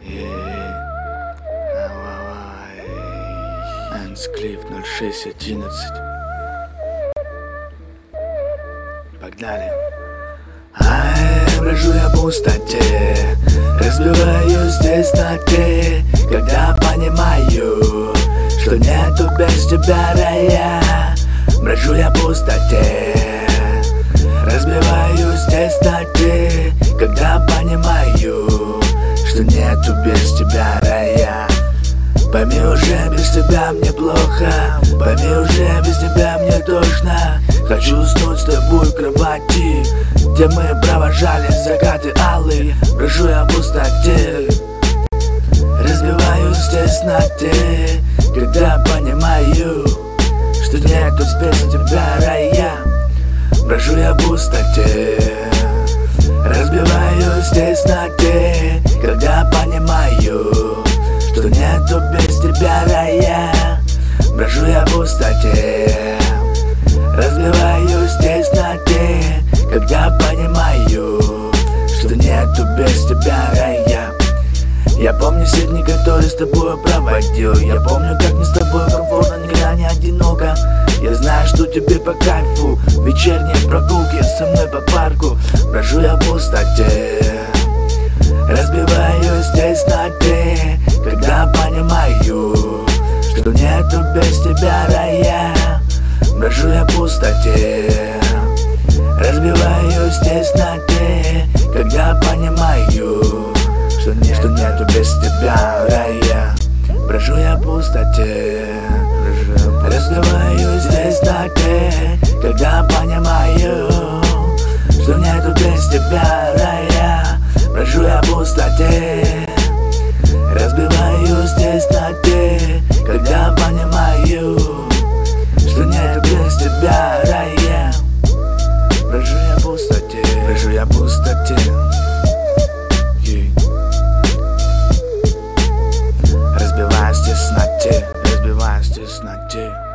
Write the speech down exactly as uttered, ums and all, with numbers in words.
Энсклиф ноль шесть одиннадцать. Погнали. Ай, брожу я в пустоте, разбиваю здесь на ты, когда понимаю, что нету без тебя рая. Брожу я в пустоте, разбиваю здесь на ты, когда понимаю, что нету без тебя рая. Пойми уже, без тебя мне плохо, пойми уже, без тебя мне тошно. Хочу уснуть с тобой в кровати, где мы провожали закаты алые. Брожу я в пустоте, разбиваю здесь на ты, когда понимаю, что нету без тебя рая. Брожу я в пустоте, разбиваю здесь на ты, когда понимаю, что нету без тебя рая. Брожу я в пустоте, разбиваю здесь на ты, когда понимаю, что нету без тебя рая. Я помню все дни, которые с тобой проводил. Я помню, как мне с тобой комфортно, никогда не одиноко. Я знаю, что тебе по кайфу вечерние прогулки со мной по парку. Брожу я в пустоте, разбиваю здесь на ты, когда понимаю, что нету без тебя рая. Брожу я в пустоте, разбиваю здесь на ты, когда понимаю, что, не, что нету без тебя рая. Брожу я в пустоте, разбиваю здесь на ты, когда понимаю, что нету без тебя рая. Брожу я в пустоте, разбиваю здесь на ты, когда понимаю, что нету без тебя рая. Брожу я в пустоте, брожу я в пустоте. Разбиваю здесь на те, разбиваю здесь на те.